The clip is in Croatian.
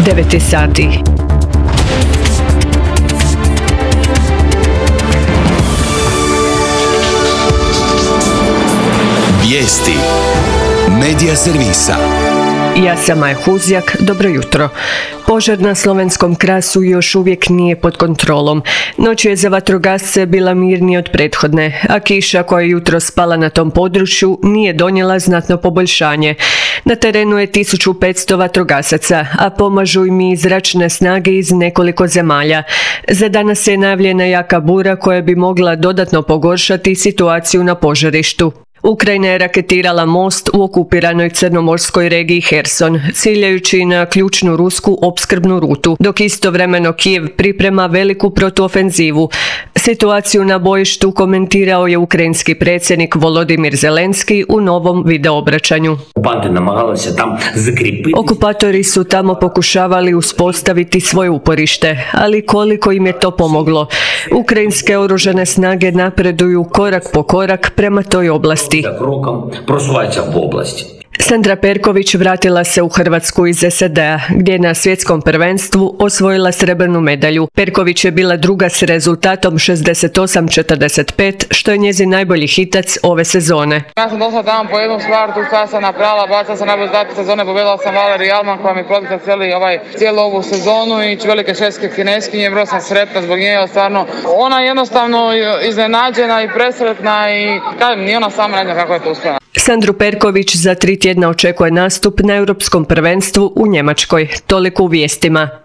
9 sati. Vijesti Medija servisa. Ja sam Maja Huzjak, dobro jutro. Požar na Slovenskom Krasu još uvijek nije pod kontrolom. Noć je za vatrogasce bila mirnija od prethodne, a kiša koja je jutro spala na tom području nije donijela znatno poboljšanje. Na terenu je 1500 vatrogasaca, a pomažu im i zračne snage iz nekoliko zemalja. Za danas je najavljena jaka bura koja bi mogla dodatno pogoršati situaciju na požarištu. Ukrajina je raketirala most u okupiranoj crnomorskoj regiji Herson, ciljajući na ključnu rusku opskrbnu rutu, dok istovremeno Kijev priprema veliku protuofenzivu. Situaciju na bojištu komentirao je ukrajinski predsjednik Volodimir Zelenski u novom videoobraćanju. Okupatori su tamo pokušavali uspostaviti svoje uporište, ali koliko im je to pomoglo? Ukrajinske oružane snage napreduju korak po korak prema toj oblasti. Sandra Perković vratila se u Hrvatsku iz SAD-a, gdje je na svjetskom prvenstvu osvojila srebrnu medalju. Perković je bila druga s rezultatom 68-45, što je njezin najbolji hitac ove sezone. Ja sam došla tamo po jednu stvar, tu stvar sam napravila, bacila sam najbolji zadatak sezone, pobjedila sam Valerij Alman koja mi protika cijelu ovu sezonu i velike švedske kineskinje, vrlo sam sretna zbog nje, stvarno ona je jednostavno iznenađena i presretna i kažem, ni ona sama ne zna kako je to uspjela. Sandru Perković za 3 tjedna očekuje nastup na Europskom prvenstvu u Njemačkoj. Toliko u vijestima.